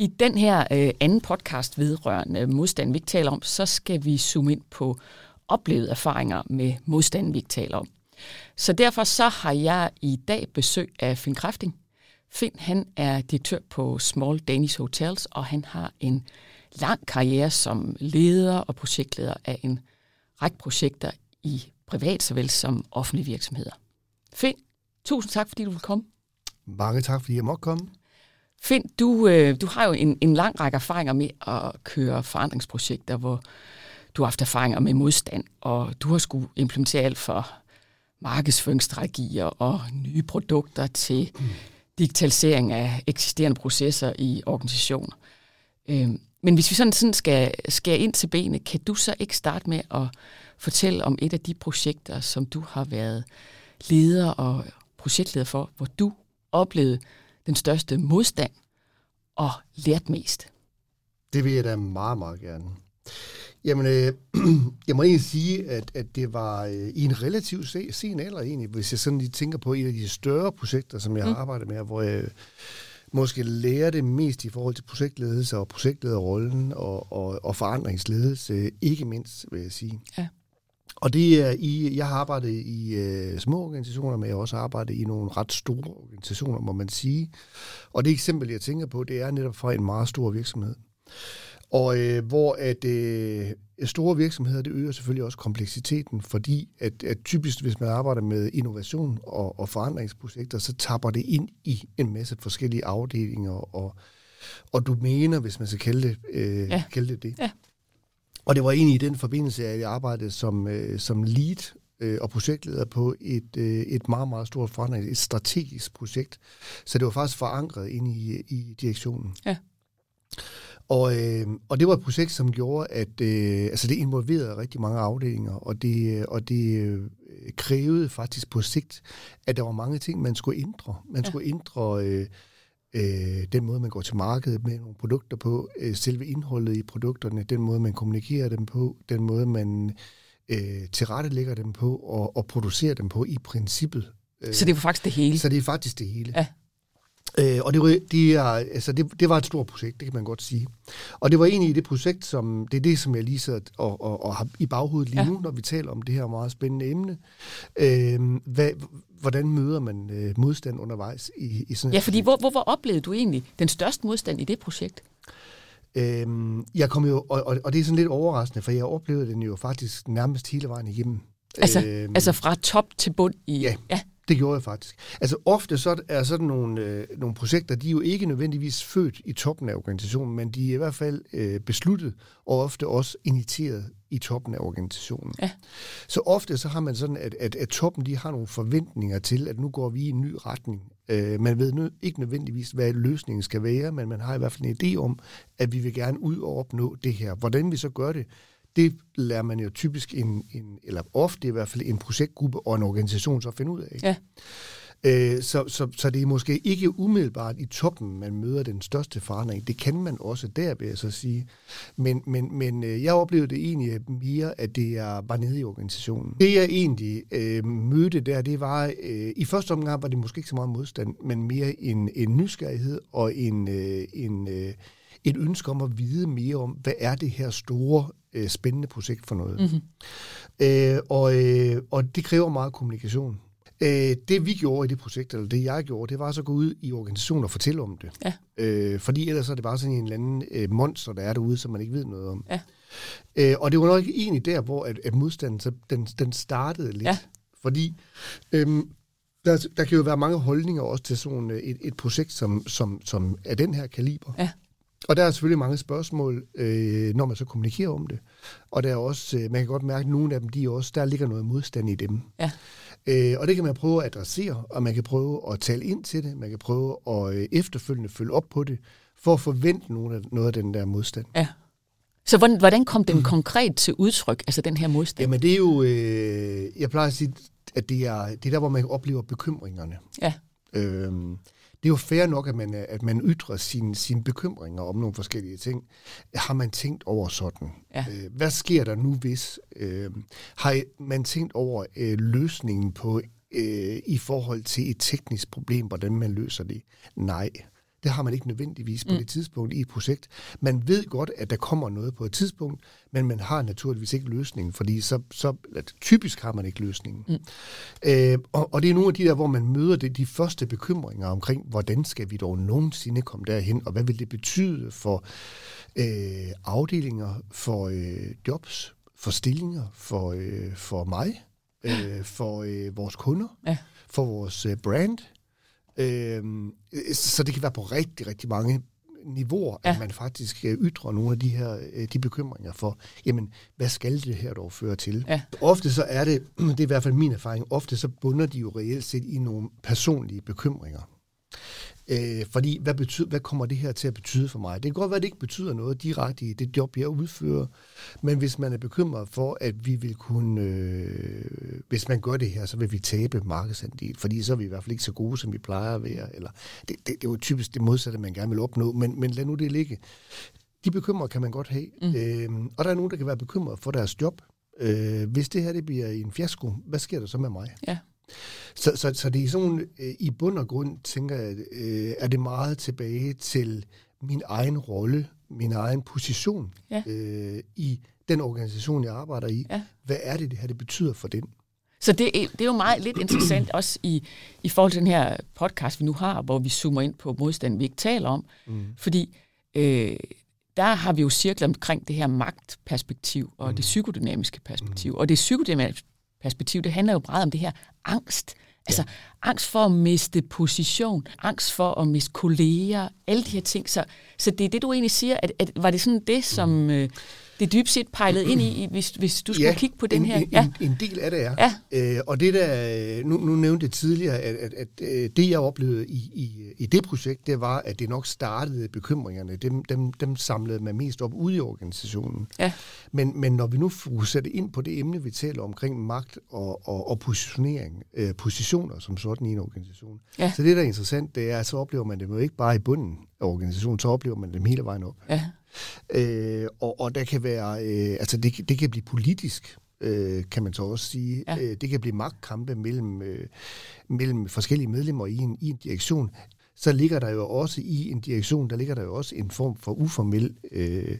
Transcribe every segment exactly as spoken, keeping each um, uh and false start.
I den her øh, anden podcast vedrørende modstand, vi ikke taler om, så skal vi zoome ind på oplevede erfaringer med modstanden, vi ikke taler om. Så derfor så har jeg i dag besøg af Finn Krafting. Finn, han er direktør på Small Danish Hotels, og han har en lang karriere som leder og projektleder af en række projekter i privat såvel som offentlige virksomheder. Finn, tusind tak, fordi du vil komme. Mange tak, fordi jeg måtte komme. Finn, du, øh, du har jo en, en lang række erfaringer med at køre forandringsprojekter, hvor du har haft erfaringer med modstand, og du har skulle implementere alt for markedsføringsstrategier og nye produkter til mm. digitalisering af eksisterende processer i organisationer. Øh, men hvis vi sådan, sådan skal skære ind til benet, kan du så ikke starte med at fortælle om et af de projekter, som du har været leder og projektleder for, hvor du oplevede den største modstand og lært mest? Det vil jeg da meget, meget gerne. Jamen, øh, jeg må egentlig sige, at, at det var øh, i en relativt sen alder egentlig, hvis jeg sådan lige tænker på et af de større projekter, som jeg mm. har arbejdet med, hvor jeg måske lærte mest i forhold til projektledelse og projektlederrollen og, og, og forandringsledelse, ikke mindst, vil jeg sige. Ja. Og det er i, jeg har arbejdet i øh, små organisationer, men jeg har også arbejdet i nogle ret store organisationer, må man sige. Og det eksempel, jeg tænker på, det er netop fra en meget stor virksomhed. Og øh, hvor at øh, store virksomheder, det øger selvfølgelig også kompleksiteten, fordi at, at typisk, hvis man arbejder med innovation og, og forandringsprojekter, så tapper det ind i en masse forskellige afdelinger og, og domæner, hvis man skal kalde det, øh, ja. kalde det det. Ja. Og det var egentlig i den forbindelse, at jeg arbejdede som, øh, som lead øh, og projektleder på et, øh, et meget, meget stort forandring, et strategisk projekt. Så det var faktisk forankret inde i, i direktionen. Ja. Og, øh, og det var et projekt, som gjorde, at øh, altså det involverede rigtig mange afdelinger, og det, og det øh, krævede faktisk på sigt, at der var mange ting, man skulle ændre. Man ja. skulle ændre øh, øh, den måde, man går til markedet med nogle produkter på, øh, selve indholdet i produkterne, den måde, man kommunikerer dem på, den måde, man øh, tilrettelægger dem på og, og producerer dem på i princippet. Så det var faktisk det hele? Så det er faktisk det hele. Ja. Øh, og det var, det, er, altså det, det var et stort projekt, det kan man godt sige. Og det var egentlig det projekt, som det er det, som jeg lige sidder og, og, og har i baghovedet lige ja. nu, når vi taler om det her meget spændende emne. Øh, hvad, hvordan møder man øh, modstand undervejs i, i sådan Ja, fordi hvor, hvor, hvor oplevede du egentlig den største modstand i det projekt? Øh, jeg kom jo, og, og, og det er sådan lidt overraskende, for jeg oplevede den jo faktisk nærmest hele vejen igennem. Altså, øh, altså fra top til bund i... Ja. ja. Det gjorde jeg faktisk. Altså ofte så er sådan nogle, øh, nogle projekter, de er jo ikke nødvendigvis født i toppen af organisationen, men de er i hvert fald øh, besluttet og ofte også initieret i toppen af organisationen. Ja. Så ofte så har man sådan, at, at, at toppen de har nogle forventninger til, at nu går vi i en ny retning. Øh, man ved nø- ikke nødvendigvis, hvad løsningen skal være, men man har i hvert fald en idé om, at vi vil gerne ud og opnå det her. Hvordan vi så gør det, det lærer man jo typisk, en, en, eller ofte i hvert fald, en projektgruppe og en organisation så at finde ud af. Ja. Øh, så, så, så det er måske ikke umiddelbart i toppen, man møder den største forandring. Det kan man også der, vil jeg så sige. Men, men, men jeg oplevede det egentlig mere, at det er bare nede i organisationen. Det jeg egentlig øh, mødte der, det var, øh, i første omgang var det måske ikke så meget modstand, men mere en, en nysgerrighed og en, øh, en, øh, et ønske om at vide mere om, hvad er det her store øh, spændende projekt for noget. Mm-hmm. Øh, og, øh, og det kræver meget kommunikation. Øh, det vi gjorde i det projekt, eller det jeg gjorde, det var så at gå ud i organisationen og fortælle om det. Ja. Øh, fordi ellers er det bare sådan en eller anden øh, monster, der er derude, som man ikke ved noget om. Ja. Øh, og det var nok egentlig der, hvor at, at modstanden så, den, den startede lidt. Ja. Fordi øh, der, der kan jo være mange holdninger også til sådan et, et projekt, som, som, som er den her kaliber. Ja. Og der er selvfølgelig mange spørgsmål, øh, når man så kommunikerer om det. Og der er også, øh, man kan godt mærke, at nogle af dem, de også, der ligger noget modstand i dem. Ja. Øh, og det kan man prøve at adressere, og man kan prøve at tale ind til det, man kan prøve at øh, efterfølgende følge op på det, for at forvente noget af, noget af den der modstand. Ja. Så hvordan, hvordan kom den mm. konkret til udtryk, altså den her modstand? Jamen det er jo, øh, jeg plejer at sige, at det er, det er der, hvor man oplever bekymringerne. Ja. Øh, Det er jo fair nok, at man, at man ytrer sine, sine bekymringer om nogle forskellige ting. Har man tænkt over sådan? Ja. Øh, hvad sker der nu, hvis? Øh, har man tænkt over øh, løsningen på øh, i forhold til et teknisk problem, hvordan man løser det? Nej, Det har man ikke nødvendigvis på Mm. det tidspunkt i et projekt. Man ved godt, at der kommer noget på et tidspunkt, men man har naturligvis ikke løsningen, fordi så, så typisk har man ikke løsningen. Mm. Øh, og, og det er nogle af de der, hvor man møder det, de første bekymringer omkring, hvordan skal vi dog nogensinde komme derhen, og hvad vil det betyde for øh, afdelinger, for øh, jobs, for stillinger, for, øh, for mig, øh, for øh, vores kunder, ja. for vores øh, brand. Øh, så det kan være på rigtig, rigtig mange niveauer, ja. at man faktisk ytrer nogle af de her de bekymringer for, jamen, hvad skal det her dog føre til? Ja. Ofte så er det, det er i hvert fald min erfaring, ofte så bunder de jo reelt set i nogle personlige bekymringer. Øh, fordi, hvad, betyder, hvad kommer det her til at betyde for mig? Det kan godt være, at det ikke betyder noget direkte i det job, jeg udfører, men hvis man er bekymret for, at vi vil kunne, øh, hvis man gør det her, så vil vi tabe markedsandel, fordi så er vi i hvert fald ikke så gode, som vi plejer at være. Eller, det, det, det er jo typisk det modsatte, man gerne vil opnå, men, men lad nu det ligge. De bekymrer kan man godt have, mm. øh, og der er nogen, der kan være bekymret for deres job. Øh, hvis det her det bliver en fiasko, hvad sker der så med mig? Ja. Så, så, så det er sådan, øh, i bund og grund, tænker jeg, øh, er det meget tilbage til min egen rolle, min egen position ja. øh, i den organisation, jeg arbejder i. Ja. Hvad er det, det her det betyder for den? Så det er, det er jo meget lidt interessant, også i, i forhold til den her podcast, vi nu har, hvor vi zoomer ind på modstand, vi ikke taler om. Mm. Fordi øh, der har vi jo cirklet omkring det her magtperspektiv og mm. det psykodynamiske perspektiv. Mm. Og det psykodynamiske perspektiv, det handler jo meget om det her angst. Altså ja. angst for at miste position, angst for at miste kolleger, alle de her ting. Så, så det er det, du egentlig siger, at, at var det sådan det, som mm. øh, det dybt set pejlede ind i, hvis, hvis du skulle ja, kigge på den en, her? En, ja, en, en del af det er. Ja. Øh, og det der, nu, nu nævnte jeg tidligere, at, at, at, at det, jeg oplevede i, i, i det projekt, det var, at det nok startede bekymringerne. Dem, dem, dem samlede man mest op ude i organisationen. Ja. Men, men når vi nu fokuserer ind på det emne, vi taler omkring magt og, og, og positionering, øh, positioner som sådan i en organisation. Ja. Så det, der er interessant, det er, at så oplever man det jo ikke bare i bunden af organisationen, så oplever man dem hele vejen op. Ja. Øh, og, og der kan være, øh, altså det, det kan blive politisk, øh, kan man så også sige. Ja. Øh, det kan blive magtkampe mellem, øh, mellem forskellige medlemmer i en, i en direktion. Så ligger der jo også i en direktion, der ligger der jo også en form for uformel øh,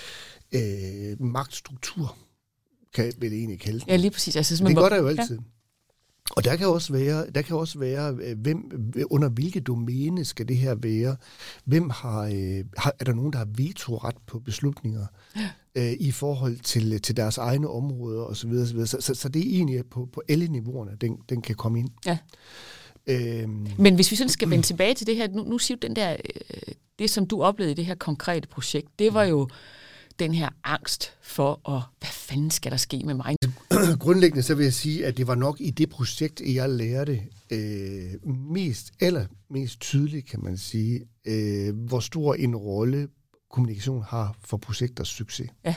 øh, magtstruktur, kan jeg vel egentlig kalde det. Ja, lige præcis. Altså, det gør der jo altid. Ja. Og der kan også være, der kan også være, hvem, under hvilke domæne skal det her være? Hvem har, øh, har er der nogen, der har vetoret på beslutninger ja. øh, i forhold til, til deres egne områder og så videre, så videre. Så, så, så det er egentlig på, på alle niveauerne, den, den kan komme ind. Ja. Øhm. Men hvis vi sådan skal vende tilbage til det her, nu, nu siger du den der, øh, det som du oplevede i det her konkrete projekt, det var jo den her angst for, at, hvad fanden skal der ske med mig? Grundlæggende så vil jeg sige, at det var nok i det projekt, jeg lærte øh, mest, eller mest tydeligt, kan man sige, øh, hvor stor en rolle kommunikation har for projekters succes. Ja.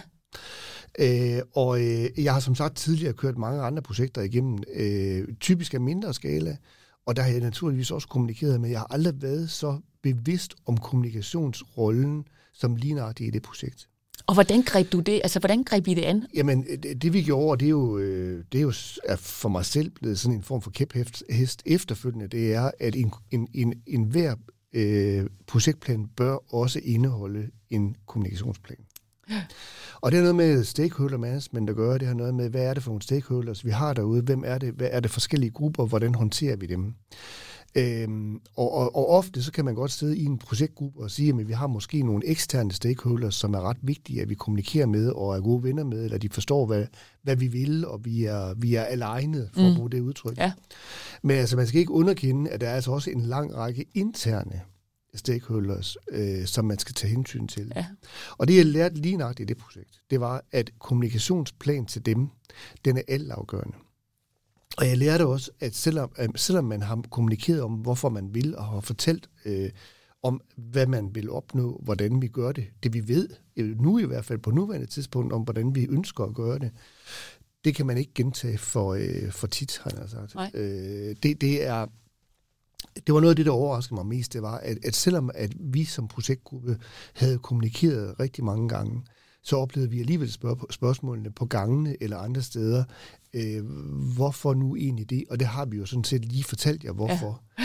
Øh, og øh, jeg har som sagt tidligere kørt mange andre projekter igennem, øh, typisk af mindre skala, og der har jeg naturligvis også kommunikeret med. Jeg har aldrig været så bevidst om kommunikationsrollen, som lige nøjagtigt i det projekt. Og hvordan greb du det? Altså, hvordan greb I det an? Jamen, det, det vi gjorde, det er jo, det er jo er for mig selv blevet sådan en form for kæphest efterfølgende. Det er, at en, en, en, en hver øh, projektplan bør også indeholde en kommunikationsplan. Og det er noget med stakeholder management at gøre. Det har noget med, hvad er det for nogle stakeholders, vi har derude? Hvem er det? Hvad er det forskellige grupper? Hvordan håndterer vi dem? Øhm, og, og, og ofte så kan man godt sidde i en projektgruppe og sige, at vi har måske nogle eksterne stakeholders, som er ret vigtige, at vi kommunikerer med og er gode venner med, eller de forstår, hvad, hvad vi vil, og vi er, vi er alignet, for mm. at bruge det udtryk. Ja. Men altså, man skal ikke underkende, at der er altså også en lang række interne stakeholders, øh, som man skal tage hensyn til. Ja. Og det, jeg lærte lige nok i det projekt, det var, at kommunikationsplan til dem, den er altafgørende. Og jeg lærte også, at selvom, selvom man har kommunikeret om, hvorfor man vil, og har fortalt øh, om, hvad man vil opnå, hvordan vi gør det, det vi ved, nu i hvert fald på nuværende tidspunkt, om hvordan vi ønsker at gøre det, det kan man ikke gentage for, øh, for tit, har jeg sagt. Øh, det, det, er, det var noget af det, der overraskede mig mest, det var, at, at selvom at vi som projektgruppe havde kommunikeret rigtig mange gange, så oplevede vi alligevel spørg- spørgsmålene på gangene eller andre steder. Øh, hvorfor nu egentlig det? Og det har vi jo sådan set lige fortalt jer, hvorfor. Ja.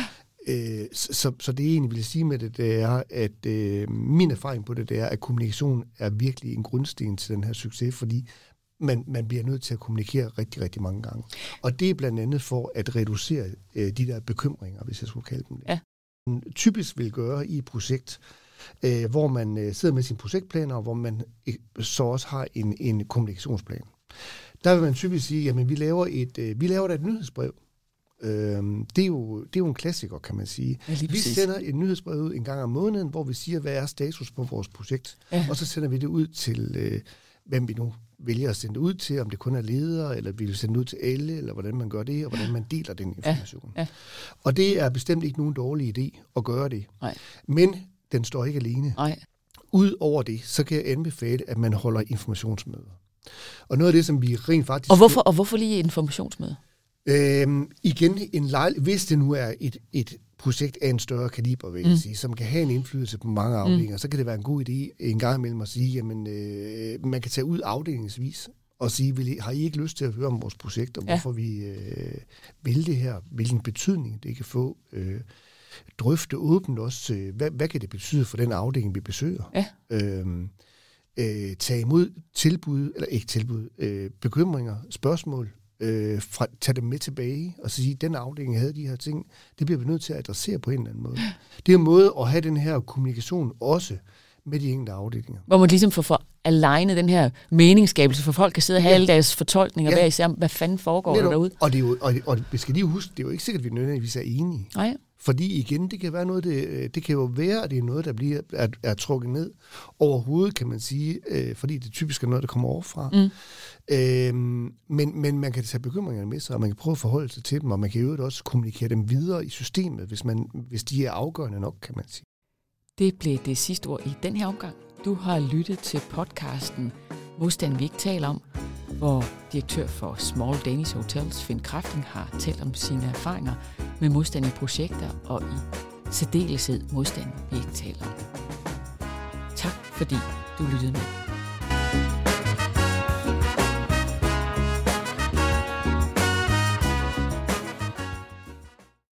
Øh, så, så det jeg egentlig vil sige med det, det er, at øh, min erfaring på det, det er, at kommunikation er virkelig en grundsten til den her succes, fordi man, man bliver nødt til at kommunikere rigtig, rigtig mange gange. Og det er blandt andet for at reducere øh, de der bekymringer, hvis jeg skulle kalde dem det. Ja. Man typisk vil gøre i et projekt, øh, hvor man øh, sidder med sine projektplaner, og hvor man øh, så også har en, en kommunikationsplan. Der vil man typisk sige, jamen vi laver et, øh, vi laver da et nyhedsbrev. Øhm, det, er jo, det er jo en klassiker, kan man sige. Ja, vi sender et nyhedsbrev ud en gang om måneden, hvor vi siger, hvad er status på vores projekt. Ja. Og så sender vi det ud til, øh, hvem vi nu vælger at sende det ud til, om det kun er ledere, eller vi vil sende det ud til alle, eller hvordan man gør det, og hvordan man deler den information. Ja. Ja. Og det er bestemt ikke nogen dårlig idé at gøre det. Nej. Men den står ikke alene. Nej. Udover det, så kan jeg anbefale, at man holder informationsmøder. Og noget af det, som vi rent faktisk... Og hvorfor, og hvorfor lige informationsmøde? Øhm, igen, en lejl, hvis det nu er et, et projekt af en større kaliber, vil jeg mm. sige, som kan have en indflydelse på mange afdelinger, mm. så kan det være en god idé en gang imellem at sige, jamen, øh, man kan tage ud afdelingsvis og sige, vil I, har I ikke lyst til at høre om vores projekt, og ja. hvorfor vi øh, vil det her, hvilken betydning det kan få, øh, drøfte åbent også, øh, hvad, hvad kan det betyde for den afdeling, vi besøger? Ja. Øhm, øh, tage imod tilbud, eller ikke tilbud, øh, bekymringer, spørgsmål, Øh, fra, tage dem med tilbage og sige, at den afdeling havde de her ting, det bliver vi nødt til at adressere på en eller anden måde. Det er en måde at have den her kommunikation også med de enkelte afdelinger. Hvor man ligesom får for alignet den her meningsskabelse, for folk kan sidde og have ja. alle deres fortolkninger, ja. hver især, hvad fanden foregår der derude. Og, det er jo, og, og vi skal lige huske, det er jo ikke sikkert, at vi nødvendigvis er enige. Nej. Fordi igen, det kan være noget, det, det kan jo være, at det er noget, der bliver er, er trukket ned overhovedet, kan man sige, øh, fordi det typisk er noget, der kommer overfra. Mm. Øhm, men, men man kan tage bekymringerne med sig, og man kan prøve at forholde sig til dem, og man kan jo også kommunikere dem videre i systemet, hvis, man, hvis de er afgørende nok, kan man sige. Det blev det sidste ord i den her omgang. Du har lyttet til podcasten Modstand, vi ikke taler om, hvor direktør for Small Danish Hotels, Finn Krafting, har talt om sine erfaringer med modstand i projekter og i særdeleshed modstand, vi ikke taler om. Tak fordi du lyttede med.